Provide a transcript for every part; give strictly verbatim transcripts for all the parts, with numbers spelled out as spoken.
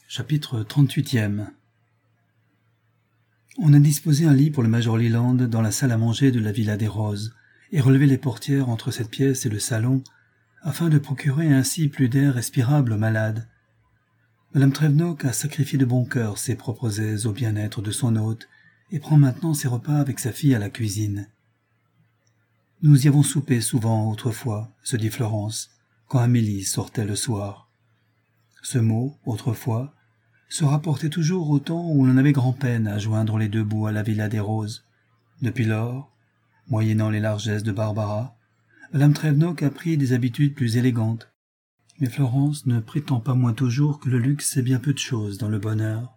Chapitre trente-huitième. On a disposé un lit pour le major Leland dans la salle à manger de la Villa des Roses, et relevé les portières entre cette pièce et le salon, afin de procurer ainsi plus d'air respirable aux malades. Madame Trevenot a sacrifié de bon cœur ses propres aises au bien-être de son hôte, et prend maintenant ses repas avec sa fille à la cuisine. Nous y avons soupé souvent autrefois, se dit Florence, quand Amélie sortait le soir. Ce mot, autrefois, se rapportait toujours au temps où l'on avait grand-peine à joindre les deux bouts à la Villa des Roses. Depuis lors, moyennant les largesses de Barbara, Madame Trevenot a pris des habitudes plus élégantes. Mais Florence ne prétend pas moins toujours que le luxe est bien peu de choses dans le bonheur.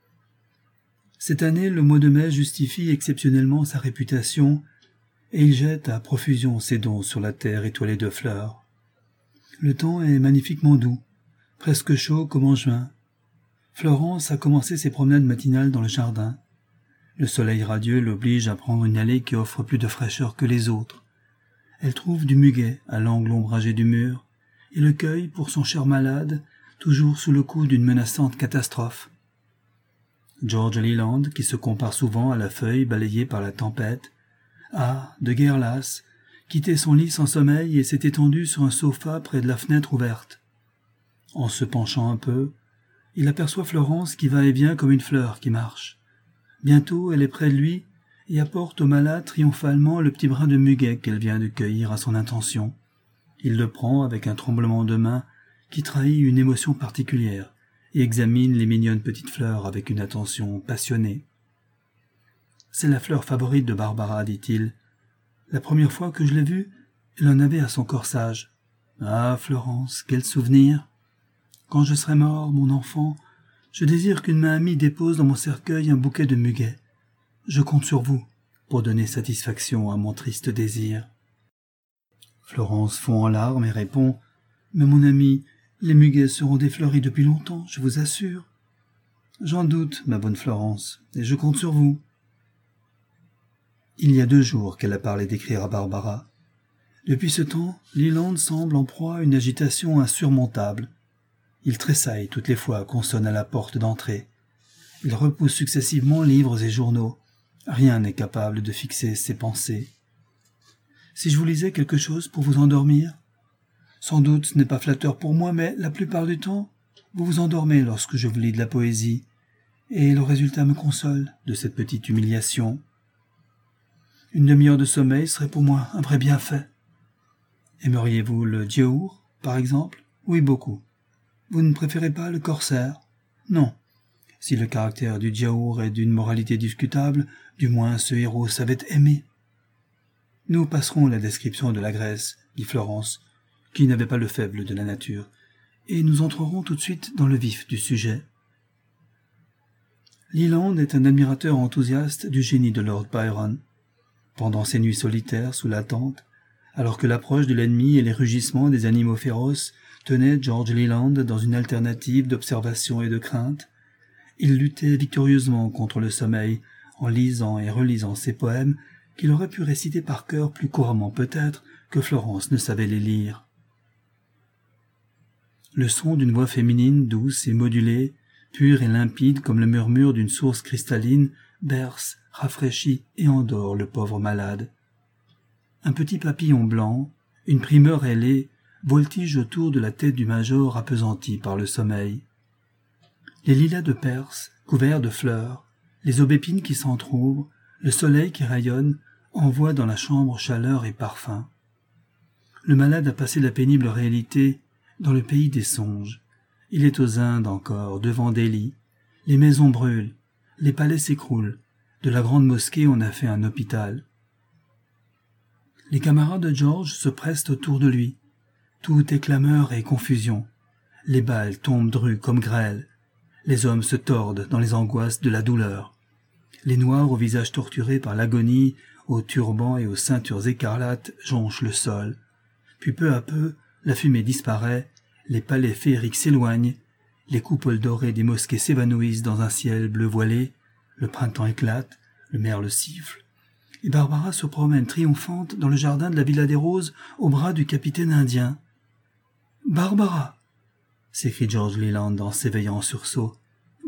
Cette année, le mois de mai justifie exceptionnellement sa réputation, et il jette à profusion ses dons sur la terre étoilée de fleurs. Le temps est magnifiquement doux, presque chaud comme en juin. Florence a commencé ses promenades matinales dans le jardin. Le soleil radieux l'oblige à prendre une allée qui offre plus de fraîcheur que les autres. Elle trouve du muguet à l'angle ombragé du mur, et le cueille pour son cher malade, toujours sous le coup d'une menaçante catastrophe. George Leland, qui se compare souvent à la feuille balayée par la tempête, a, de guerre lasse, quitté son lit sans sommeil et s'est étendu sur un sofa près de la fenêtre ouverte. En se penchant un peu, il aperçoit Florence qui va et vient comme une fleur qui marche. Bientôt, elle est près de lui et apporte au malade triomphalement le petit brin de muguet qu'elle vient de cueillir à son intention. Il le prend avec un tremblement de main qui trahit une émotion particulière et examine les mignonnes petites fleurs avec une attention passionnée. « C'est la fleur favorite de Barbara, dit-il. La première fois que je l'ai vue, elle en avait à son corsage. Ah, Florence, quel souvenir! Quand je serai mort, mon enfant, je désire qu'une main amie dépose dans mon cercueil un bouquet de muguet. Je compte sur vous pour donner satisfaction à mon triste désir. » Florence fond en larmes et répond « Mais mon ami, les muguets seront défleuris depuis longtemps, je vous assure. »« J'en doute, ma bonne Florence, et je compte sur vous. » Il y a deux jours qu'elle a parlé d'écrire à Barbara. Depuis ce temps, Leland semble en proie à une agitation insurmontable. Il tressaille toutes les fois qu'on sonne à la porte d'entrée. Il repousse successivement livres et journaux. Rien n'est capable de fixer ses pensées. Si je vous lisais quelque chose pour vous endormir? Sans doute ce n'est pas flatteur pour moi, mais la plupart du temps, vous vous endormez lorsque je vous lis de la poésie, et le résultat me console de cette petite humiliation. Une demi-heure de sommeil serait pour moi un vrai bienfait. Aimeriez-vous le Djehour, par exemple? Oui, beaucoup. Vous ne préférez pas le Corsaire? Non. Si le caractère du Djahour est d'une moralité discutable, du moins ce héros savait aimer. Nous passerons la description de la Grèce, dit Florence, qui n'avait pas le faible de la nature, et nous entrerons tout de suite dans le vif du sujet. Leland est un admirateur enthousiaste du génie de Lord Byron. Pendant ses nuits solitaires sous la tente, alors que l'approche de l'ennemi et les rugissements des animaux féroces tenaient George Leland dans une alternative d'observation et de crainte, il luttait victorieusement contre le sommeil en lisant et relisant ses poèmes qu'il aurait pu réciter par cœur plus couramment peut-être que Florence ne savait les lire. Le son d'une voix féminine douce et modulée, pure et limpide comme le murmure d'une source cristalline, berce, rafraîchit et endort le pauvre malade. Un petit papillon blanc, une primeur ailée, voltige autour de la tête du major appesanti par le sommeil. Les lilas de Perse, couverts de fleurs, les aubépines qui s'entr'ouvrent, le soleil qui rayonne, envoient dans la chambre chaleur et parfum. Le malade a passé la pénible réalité dans le pays des songes. Il est aux Indes encore, devant Delhi. Les maisons brûlent, les palais s'écroulent. De la grande mosquée, on a fait un hôpital. Les camarades de George se pressent autour de lui. Tout est clameur et confusion. Les balles tombent drues comme grêle. Les hommes se tordent dans les angoisses de la douleur. Les noirs au visage torturé par l'agonie, aux turbans et aux ceintures écarlates jonchent le sol. Puis peu à peu, la fumée disparaît, les palais féeriques s'éloignent, les coupoles dorées des mosquées s'évanouissent dans un ciel bleu voilé, le printemps éclate, le merle siffle, et Barbara se promène triomphante dans le jardin de la Villa des Roses au bras du capitaine indien. « Barbara !» s'écrie George Leland en s'éveillant en sursaut.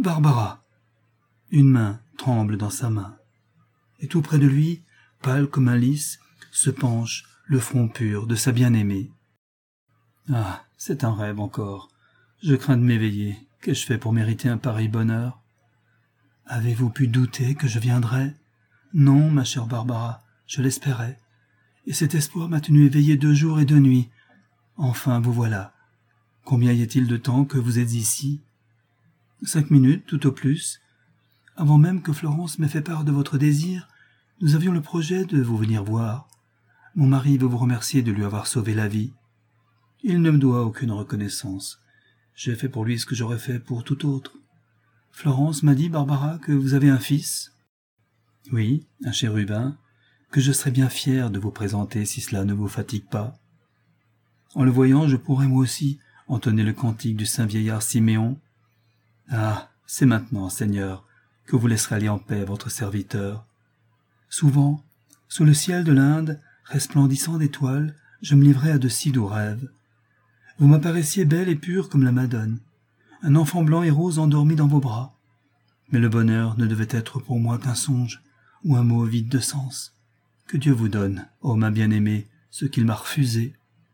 Barbara !» Une main tremble dans sa main. Et tout près de lui, pâle comme un lys, se penche le front pur de sa bien-aimée. Ah, c'est un rêve encore. Je crains de m'éveiller. Qu'ai-je fait pour mériter un pareil bonheur? Avez-vous pu douter que je viendrais? Non, ma chère Barbara, je l'espérais. Et cet espoir m'a tenu éveillé deux jours et deux nuits. Enfin, vous voilà. Combien y a-t-il de temps que vous êtes ici? Cinq minutes, tout au plus. Avant même que Florence m'ait fait part de votre désir, nous avions le projet de vous venir voir. Mon mari veut vous remercier de lui avoir sauvé la vie. Il ne me doit aucune reconnaissance. J'ai fait pour lui ce que j'aurais fait pour tout autre. Florence m'a dit, Barbara, que vous avez un fils. Oui, un chérubin, que je serais bien fier de vous présenter si cela ne vous fatigue pas. En le voyant, je pourrais moi aussi entonner le cantique du saint vieillard Siméon. Ah, c'est maintenant, Seigneur, que vous laisserez aller en paix votre serviteur. Souvent, sous le ciel de l'Inde, resplendissant d'étoiles, je me livrais à de si doux rêves. Vous m'apparaissiez belle et pure comme la Madone, un enfant blanc et rose endormi dans vos bras. Mais le bonheur ne devait être pour moi qu'un songe ou un mot vide de sens. Que Dieu vous donne, ô ma bien-aimée, ce qu'il m'a refusé.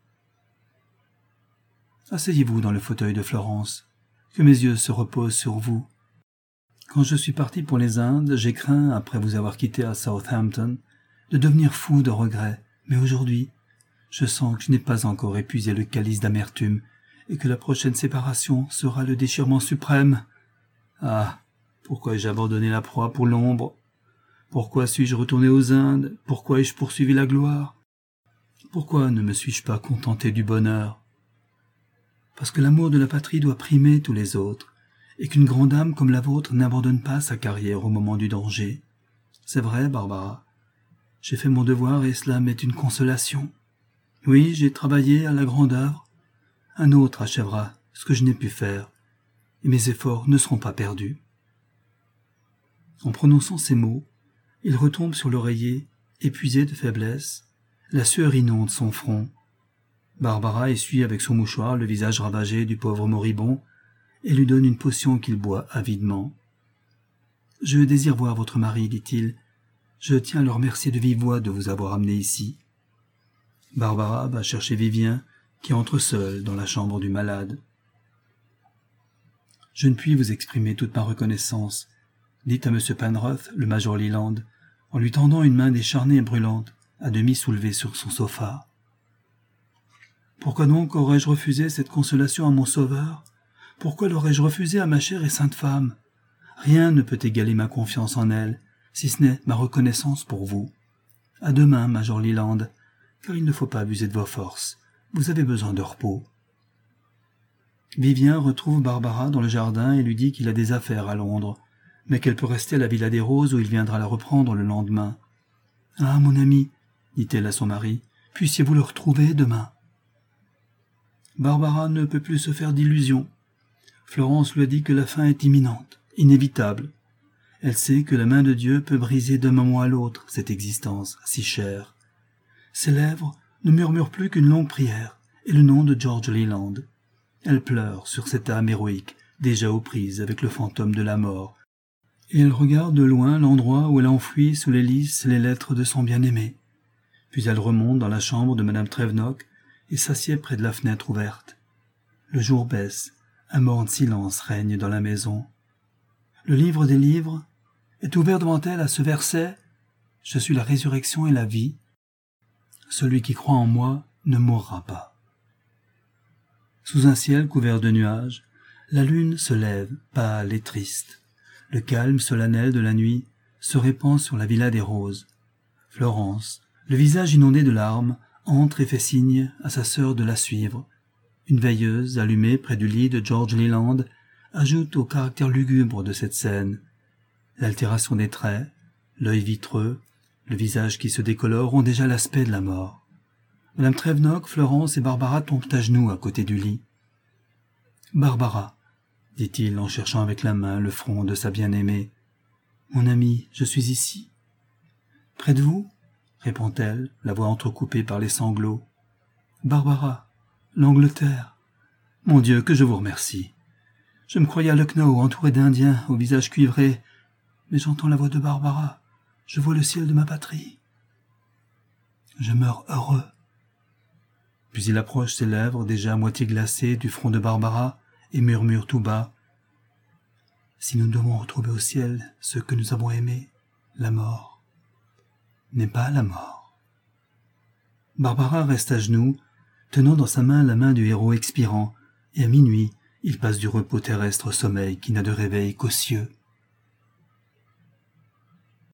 Asseyez-vous dans le fauteuil de Florence, que mes yeux se reposent sur vous. Quand je suis parti pour les Indes, j'ai craint, après vous avoir quitté à Southampton, de devenir fou de regret, mais aujourd'hui, je sens que je n'ai pas encore épuisé le calice d'amertume et que la prochaine séparation sera le déchirement suprême. Ah, pourquoi ai-je abandonné la proie pour l'ombre? Pourquoi suis-je retourné aux Indes? Pourquoi ai-je poursuivi la gloire? Pourquoi ne me suis-je pas contenté du bonheur? Parce que l'amour de la patrie doit primer tous les autres, et qu'une grande âme comme la vôtre n'abandonne pas sa carrière au moment du danger. C'est vrai, Barbara. J'ai fait mon devoir et cela m'est une consolation. Oui, j'ai travaillé à la grande œuvre. Un autre achèvera ce que je n'ai pu faire, et mes efforts ne seront pas perdus. En prononçant ces mots, il retombe sur l'oreiller, épuisé de faiblesse. La sueur inonde son front. Barbara essuie avec son mouchoir le visage ravagé du pauvre moribond et lui donne une potion qu'il boit avidement. « Je désire voir votre mari, dit-il. Je tiens à le remercier de vive voix de vous avoir amené ici. » Barbara va chercher Vivien, qui entre seul dans la chambre du malade. « Je ne puis vous exprimer toute ma reconnaissance, » dit à M. Penrose le major Leland, en lui tendant une main décharnée et brûlante, à demi soulevée sur son sofa. Pourquoi donc aurais-je refusé cette consolation à mon sauveur? Pourquoi l'aurais-je refusé à ma chère et sainte femme? Rien ne peut égaler ma confiance en elle, si ce n'est ma reconnaissance pour vous. À demain, major Leland, car il ne faut pas abuser de vos forces. Vous avez besoin de repos. Vivien retrouve Barbara dans le jardin et lui dit qu'il a des affaires à Londres, mais qu'elle peut rester à la Villa des Roses où il viendra la reprendre le lendemain. « Ah, mon ami, dit-elle à son mari, puissiez-vous le retrouver demain ?» Barbara ne peut plus se faire d'illusions. Florence lui a dit que la fin est imminente, inévitable. Elle sait que la main de Dieu peut briser d'un moment à l'autre cette existence si chère. Ses lèvres ne murmurent plus qu'une longue prière et le nom de George Leland. Elle pleure sur cette âme héroïque, déjà aux prises avec le fantôme de la mort, et elle regarde de loin l'endroit où elle a enfoui sous les lys les lettres de son bien-aimé. Puis elle remonte dans la chambre de Madame Trévenock et s'assied près de la fenêtre ouverte. Le jour baisse, un morne silence règne dans la maison. Le livre des livres est ouvert devant elle à ce verset « Je suis la résurrection et la vie. Celui qui croit en moi ne mourra pas. » Sous un ciel couvert de nuages, la lune se lève, pâle et triste. Le calme solennel de la nuit se répand sur la Villa des Roses. Florence, le visage inondé de larmes, entre et fait signe à sa sœur de la suivre. Une veilleuse, allumée près du lit de George Leland, ajoute au caractère lugubre de cette scène. L'altération des traits, l'œil vitreux, le visage qui se décolore ont déjà l'aspect de la mort. Madame Trévenock, Florence et Barbara tombent à genoux à côté du lit. « Barbara, » dit-il en cherchant avec la main le front de sa bien-aimée. « Mon amie, je suis ici. »« Près de vous ?» répond-elle, la voix entrecoupée par les sanglots. « Barbara, l'Angleterre. Mon Dieu, que je vous remercie. Je me croyais à Lucknow, entouré d'Indiens, au visage cuivré, mais j'entends la voix de Barbara. Je vois le ciel de ma patrie. Je meurs heureux. Puis il approche ses lèvres, déjà à moitié glacées, du front de Barbara, et murmure tout bas. Si nous devons retrouver au ciel ce que nous avons aimé, la mort n'est pas la mort. Barbara reste à genoux, tenant dans sa main la main du héros expirant, et à minuit, il passe du repos terrestre au sommeil qui n'a de réveil qu'aux cieux.